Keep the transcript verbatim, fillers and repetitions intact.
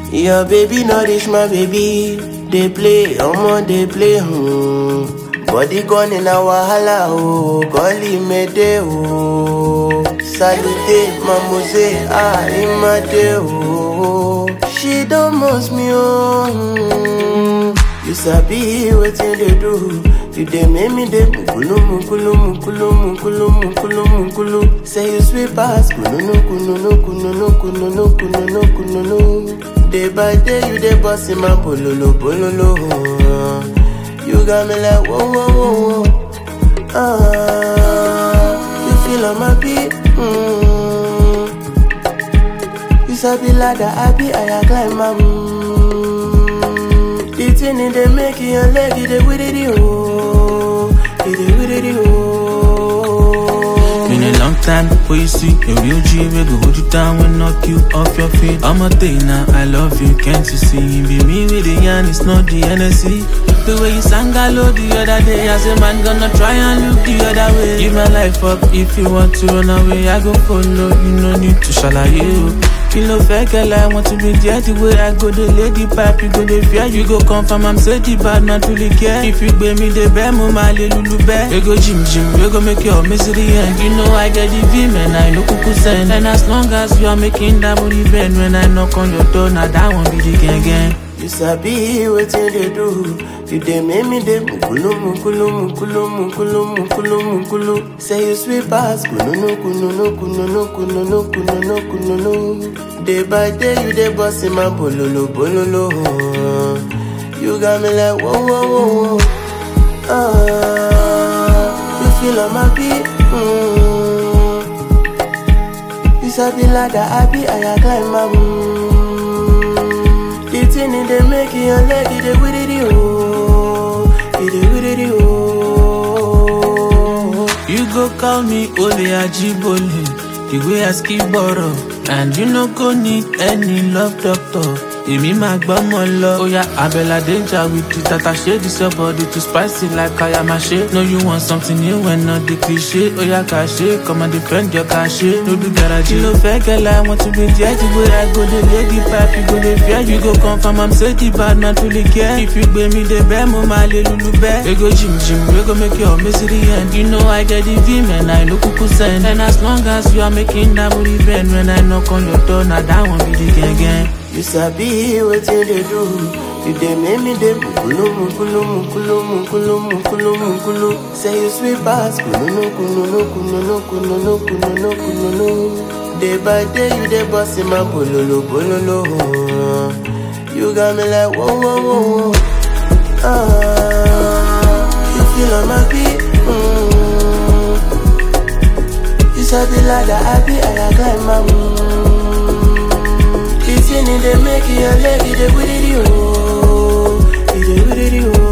Your baby not reach my baby. They play, omo they play, hmm. Body gone in a wahala, oh. Golly mede, oh. Salute, mamose, ah, imade, oh. She don't most me, oh. Hmm. You sabi wetin they do. You dey make me dey mukulu, mukulu, mukulu, mukulu, mukulu, mukulu. Say you sweet pass, kununu, kununu, kununu, kununu, kununu, kununu. Day by day you dey boss in my bololo, bololo. You got me like whoa, whoa, whoa, whoa. Ah, you feel on my beat. Mm. You sabi ladder, I be I climb my. Mm. The thing in they make your leg, it dey with it, oh, it dey with it, oh. Been a long time before you see a real G, we go hold you down and knock you off your feet. I'm a day now, I love you, can't you see? Be me with the yarn, it's not the N S C. The way you sang hello the other day, as a man gonna try and look the other way. Give my life up if you want to run away, I go follow, you no need to shall you. Kilo fake, I want to be there the way I go, the lady pipe, you go the fear, you go confirm, I'm say the bad, not really care. If you pay me the bear, mama, lulu bear. We go gym, gym, we go make your misery end. You know I get the V, man, I know kuku send. And as long as you are making that booty bend, when I knock on your door, now that won't be the gang gang. You sabi wetin they do. You dey make me dey mukulu, mukulu, mukulu, mukulu, mukulu, mukulu. Say you sweet pass, kununu, kununu, kununu, kununu, kununu, kununu. Day by day you dey boss in my bololo, bololo. You got me like whoa, whoa, whoa, whoa. Ah, you feel on my beat. Mm. You sabi ladder, I be I climb my. Mm. The thing in they make your leg, it dey with it, oh, it dey with it, oh. You go call me Ole Ajibole, the way I skip borrow, and you no go need any love doctor. Emi ma gba mo lo. Oh yeah, Abella danger with the tata shade. This your body too spicy like Kayamashi. No, you want something new and not the cliche. Oh yeah, cache, come and defend your cache. No do garage. You no fake girl, I want to be there. The way I go, the lady pipe, you go the fear. You go confirm, I'm say the bad, not really care. If you pay me the bear, mama, lulu bear. We go gym, gym, we go make your misery end. You know I get the V, man, I know kuku send. And as long as you are making that booty bend, when I knock on your door, now that won't be the gang gang. You sabi wetin they do. You dey make me dey mukulu, mukulu, mukulu, mukulu, mukulu, mukulu. Say you sweet pass, kununu, kununu, kununu, kununu, kununu, kununu. Day by day you dey boss in my bololo, bololo. You got me like whoa, whoa, whoa, whoa. Ah, you feel on my beat. Mm. You sabi ladder, I be I climb my. Mm. This thing in they make your leg, it dey with it, oh, it dey with it, oh.